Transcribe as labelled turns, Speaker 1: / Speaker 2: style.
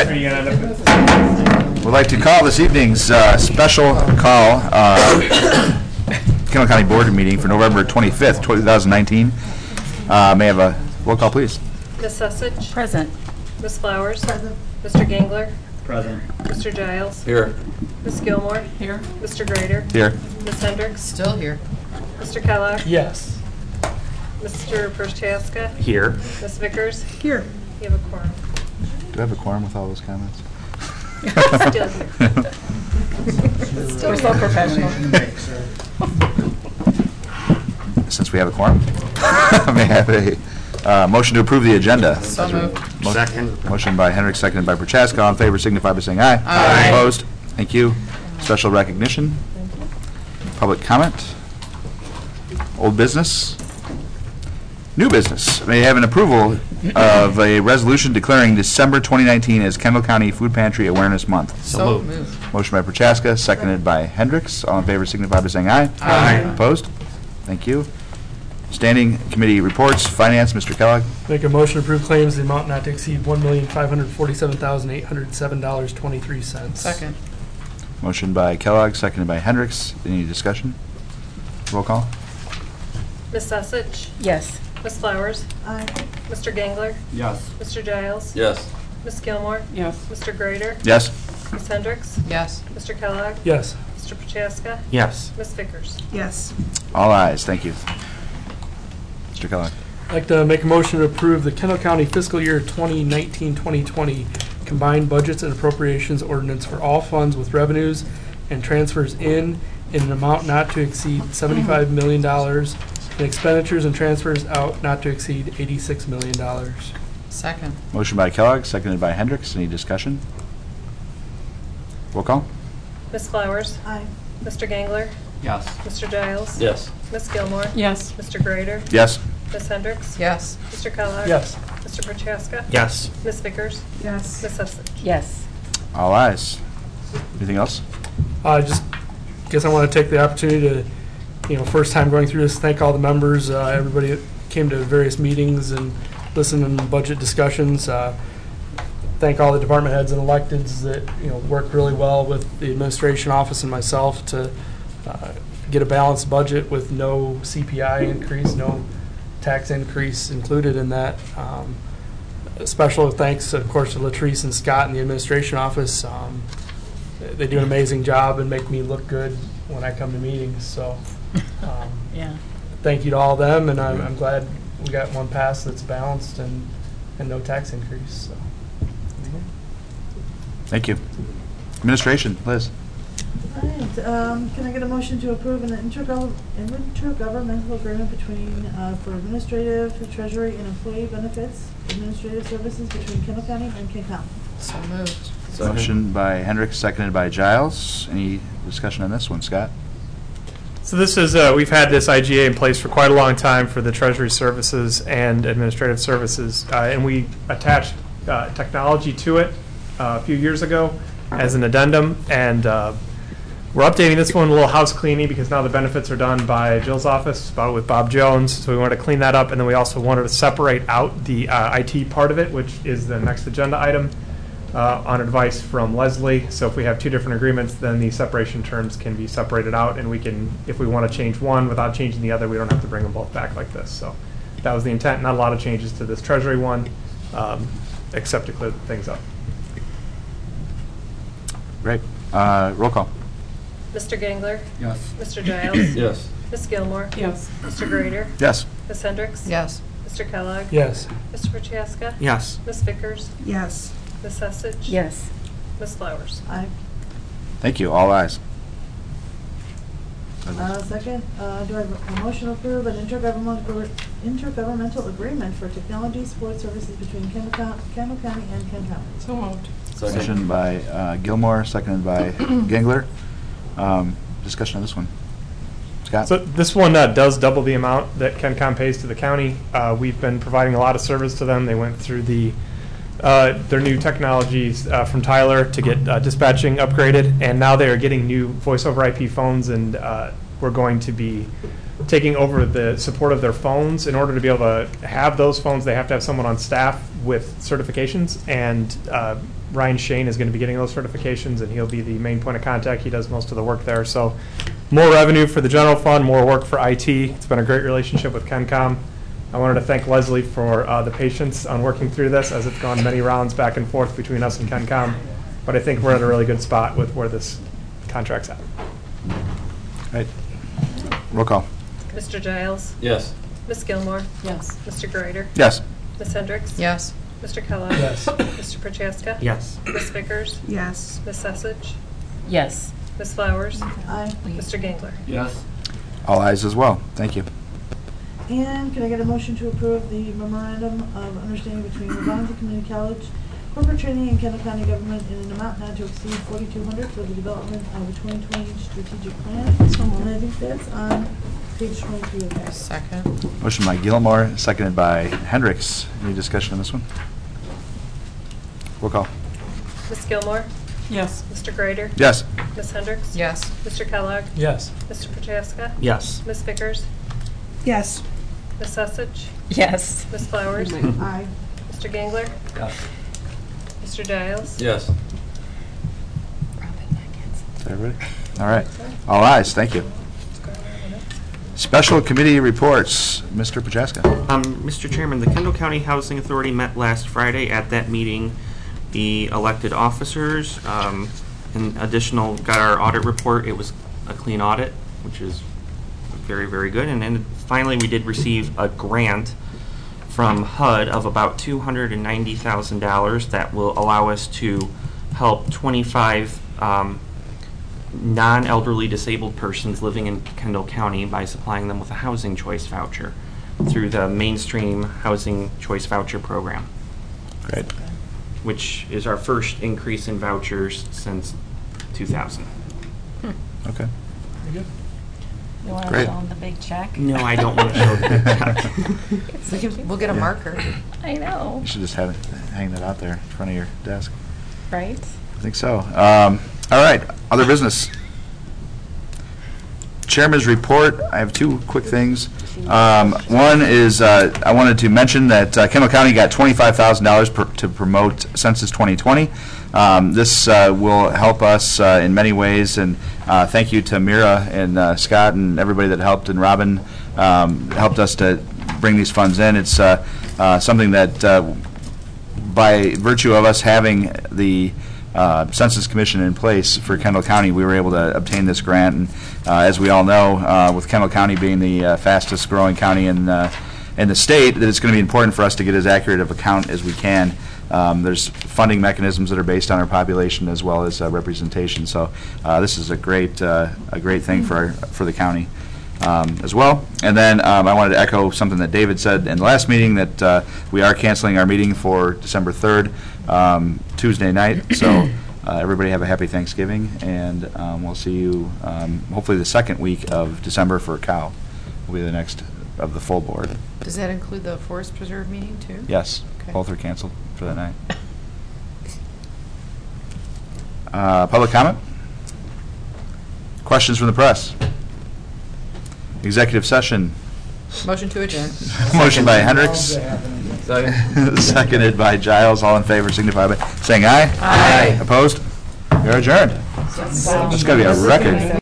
Speaker 1: right. We'd like to call this evening's special call, Kendall County Board meeting for November 25th, 2019. May I have a roll call, please?
Speaker 2: Ms. Sussage?
Speaker 3: Present.
Speaker 2: Ms. Flowers? Present. Mr. Gangler?
Speaker 4: Present.
Speaker 2: Mr. Giles?
Speaker 4: Here.
Speaker 2: Ms. Gilmore?
Speaker 3: Here.
Speaker 2: Mr. Grader?
Speaker 1: Here.
Speaker 2: Ms. Hendricks?
Speaker 3: Still here.
Speaker 2: Mr. Kellogg?
Speaker 4: Yes.
Speaker 2: Mr. Prochaska?
Speaker 4: Here.
Speaker 2: Ms. Vickers?
Speaker 3: Here.
Speaker 2: You have a quorum.
Speaker 1: Do I have a quorum with all those comments?
Speaker 2: Still here.
Speaker 3: We're so professional.
Speaker 1: Since we have a quorum, may I have a motion to approve the agenda?
Speaker 3: So moved.
Speaker 4: Second.
Speaker 1: Motion by Hendrick, seconded by Prochaska. All in favor signify by saying aye.
Speaker 3: Aye.
Speaker 1: Opposed? Thank you. Special recognition. Public comment. Old business. New business. May I have an approval of a resolution declaring December 2019 as Kendall County Food Pantry Awareness Month.
Speaker 3: So moved.
Speaker 1: Motion by Prochaska, seconded by Hendricks. All in favor signify by saying aye.
Speaker 3: Aye.
Speaker 1: Opposed? Thank you. Standing committee reports. Finance, Mr. Kellogg.
Speaker 5: Make a motion to approve claims in the amount not to exceed $1,547,807.23.
Speaker 3: Second.
Speaker 1: Motion by Kellogg, seconded by Hendricks. Any discussion? Roll call.
Speaker 2: Ms. Sussage?
Speaker 3: Yes.
Speaker 2: Ms. Flowers?
Speaker 3: Aye.
Speaker 2: Mr. Gangler?
Speaker 4: Yes.
Speaker 2: Mr. Giles?
Speaker 4: Yes.
Speaker 2: Ms. Gilmore?
Speaker 3: Yes.
Speaker 2: Mr. Grader?
Speaker 1: Yes.
Speaker 2: Ms. Hendricks?
Speaker 3: Yes.
Speaker 2: Mr. Kellogg?
Speaker 5: Yes.
Speaker 2: Mr. Prochaska?
Speaker 4: Yes.
Speaker 2: Ms. Vickers?
Speaker 3: Yes.
Speaker 1: All ayes. Thank you. Mr. Kellogg.
Speaker 5: I'd like to make a motion to approve the Kendall County fiscal year 2019-2020 combined budgets and appropriations ordinance for all funds with revenues and transfers in an amount not to exceed $75 million and expenditures and transfers out not to exceed $86 million.
Speaker 3: Second.
Speaker 1: Motion by Kellogg, seconded by Hendricks. Any discussion? Roll call.
Speaker 2: Ms. Flowers?
Speaker 3: Aye.
Speaker 2: Mr. Gangler?
Speaker 4: Yes.
Speaker 2: Mr. Giles?
Speaker 4: Yes.
Speaker 2: Ms. Gilmore?
Speaker 3: Yes.
Speaker 2: Mr. Grader?
Speaker 1: Yes.
Speaker 2: Ms. Hendricks?
Speaker 3: Yes.
Speaker 2: Mr. Kellogg?
Speaker 5: Yes.
Speaker 2: Mr. Prochaska?
Speaker 4: Yes.
Speaker 2: Ms. Vickers?
Speaker 3: Yes.
Speaker 2: Ms. Sussage?
Speaker 3: Yes.
Speaker 1: All ayes. Anything else?
Speaker 5: Just guess I want to take the opportunity to, first time going through this, thank all the members, everybody that came to various meetings and listened in budget discussions. Thank all the department heads and electeds that, worked really well with the administration office and myself to get a balanced budget with no CPI increase, no tax increase included in that. Special thanks, of course, to Latrice and Scott in the administration office. They do an amazing job and make me look good when I come to meetings. So,
Speaker 3: Yeah.
Speaker 5: thank you to all of them, and I'm glad we got one pass that's balanced and no tax increase. So.
Speaker 1: Thank you. Administration, Liz.
Speaker 6: All right, can I get a motion to approve an intergovernmental agreement between, for administrative, treasury, and employee benefits, administrative services between Kendall County and Kent County?
Speaker 3: So moved.
Speaker 1: Motion by Hendricks, seconded by Giles. Any discussion on this one, Scott?
Speaker 7: So this is, we've had this IGA in place for quite a long time for the Treasury Services and Administrative Services, and we attached technology to it a few years ago as an addendum, and we're updating this one, a little house cleaning, because now the benefits are done by Jill's office with Bob Jones, so we wanted to clean that up, and then we also wanted to separate out the IT part of it, which is the next agenda item, on advice from Leslie. So if we have two different agreements, then the separation terms can be separated out, and we can, if we want to change one without changing the other, we don't have to bring them both back like this. So that was the intent. Not a lot of changes to this Treasury one, except to clear things up.
Speaker 1: Great. Roll call.
Speaker 2: Mr. Gangler?
Speaker 4: Yes.
Speaker 2: Mr. Giles?
Speaker 4: Yes.
Speaker 2: Ms. Gilmore?
Speaker 3: Yes.
Speaker 2: Mr. Grader?
Speaker 1: Yes.
Speaker 2: Ms. Hendricks?
Speaker 3: Yes.
Speaker 2: Mr. Kellogg?
Speaker 5: Yes.
Speaker 2: Mr. Prochaska?
Speaker 4: Yes.
Speaker 2: Ms. Vickers?
Speaker 3: Yes.
Speaker 2: Ms. Sussage?
Speaker 3: Yes.
Speaker 2: Ms. Flowers?
Speaker 6: Aye.
Speaker 1: Thank you. All ayes.
Speaker 6: Second, do I have a motion to approve an intergovernmental agreement for technology support services between Kendall County and Kent County?
Speaker 3: So moved.
Speaker 1: Motion by Gilmore, seconded by Gangler. Discussion on this one. Scott?
Speaker 7: So this one does double the amount that KenCom pays to the county. We've been providing a lot of service to them. They went through their new technologies from Tyler to get dispatching upgraded, and now they are getting new voice over IP phones, and we're going to be taking over the support of their phones. In order to be able to have those phones, they have to have someone on staff with certifications, and Ryan Shane is going to be getting those certifications, and he'll be the main point of contact. He does most of the work there. So more revenue for the general fund, more work for IT. It's been a great relationship with KenCom. I wanted to thank Leslie for the patience on working through this, as it's gone many rounds back and forth between us and KenCom. But I think we're at a really good spot with where this contract's at.
Speaker 1: Right. Roll call.
Speaker 2: Mr. Giles?
Speaker 4: Yes.
Speaker 2: Ms. Gilmore?
Speaker 3: Yes.
Speaker 2: Mr. Greider?
Speaker 1: Yes.
Speaker 2: Ms. Hendricks?
Speaker 3: Yes.
Speaker 2: Mr. Kellogg?
Speaker 5: Yes.
Speaker 2: Mr. Prochaska?
Speaker 4: Yes.
Speaker 2: Ms. Vickers?
Speaker 3: Yes.
Speaker 2: Ms. Sussich?
Speaker 3: Yes.
Speaker 2: Ms. Flowers?
Speaker 6: Aye.
Speaker 2: Mr. Gangler?
Speaker 4: Yes.
Speaker 1: All ayes as well. Thank you.
Speaker 6: And can I get a motion to approve the memorandum of understanding between Levanza Community College Corporate Training and Kendall County Government in an amount not to exceed $4,200 for the development of a 2020 strategic plan? And I think that's on page 23 of the packet.
Speaker 3: Second.
Speaker 1: Motion by Gilmore, seconded by Hendricks. Any discussion on this one? Roll call.
Speaker 2: Ms. Gilmore?
Speaker 3: Yes.
Speaker 2: Mr. Greider?
Speaker 1: Yes.
Speaker 2: Ms. Hendricks?
Speaker 3: Yes.
Speaker 2: Mr. Kellogg?
Speaker 5: Yes.
Speaker 2: Mr. Prochaska?
Speaker 4: Yes.
Speaker 2: Ms. Vickers?
Speaker 3: Yes.
Speaker 2: Ms. Sussich?
Speaker 3: Yes.
Speaker 2: Ms. Flowers?
Speaker 6: Aye.
Speaker 2: Mr. Gangler?
Speaker 4: Yes.
Speaker 2: Mr. Giles?
Speaker 4: Yes.
Speaker 1: Is that everybody? All right. All ayes. Thank you. Special committee reports. Mr. Prochaska.
Speaker 8: Mr. Chairman, the Kendall County Housing Authority met last Friday. At that meeting, the elected officers, in additional, got our audit report. It was a clean audit, which is very, very good. And then finally, we did receive a grant from HUD of about $290,000 that will allow us to help 25 non-elderly disabled persons living in Kendall County by supplying them with a housing choice voucher through the Mainstream Housing Choice Voucher Program,
Speaker 1: Great.
Speaker 8: which is our first increase in vouchers since 2000.
Speaker 1: Okay.
Speaker 5: Very good.
Speaker 9: You want to
Speaker 1: Great.
Speaker 9: show them the big check?
Speaker 8: No, I don't want to show the
Speaker 3: We'll get a marker.
Speaker 9: I know,
Speaker 1: You should just have it, hang that out there in front of your desk.
Speaker 9: right?
Speaker 1: I think so. All right, other business. Chairman's report, I have two quick things. One is, I wanted to mention that Kendall County got $25,000 to promote Census 2020. This will help us in many ways, and thank you to Mira and Scott and everybody that helped, and Robin helped us to bring these funds in. It's something that, by virtue of us having the Census Commission in place for Kendall County, we were able to obtain this grant. And as we all know, with Kendall County being the fastest growing county in the state, that it's going to be important for us to get as accurate of a count as we can. There's funding mechanisms that are based on our population as well as representation. So this is a great thing for the county as well. And then I wanted to echo something that David said in the last meeting, that we are canceling our meeting for December 3rd, Tuesday night. So everybody have a happy Thanksgiving, and we'll see you hopefully the second week of December for COW. Will be the next of the full board.
Speaker 3: Does that include the Forest Preserve meeting too?
Speaker 1: Yes,
Speaker 3: Okay.
Speaker 1: both are canceled for that night. Public comment? Questions from the press? Executive session.
Speaker 3: Motion to adjourn.
Speaker 1: Motion by Hendricks, seconded by Giles. All in favor signify by saying aye.
Speaker 3: Aye.
Speaker 1: Opposed? You're adjourned. That's going to be a record.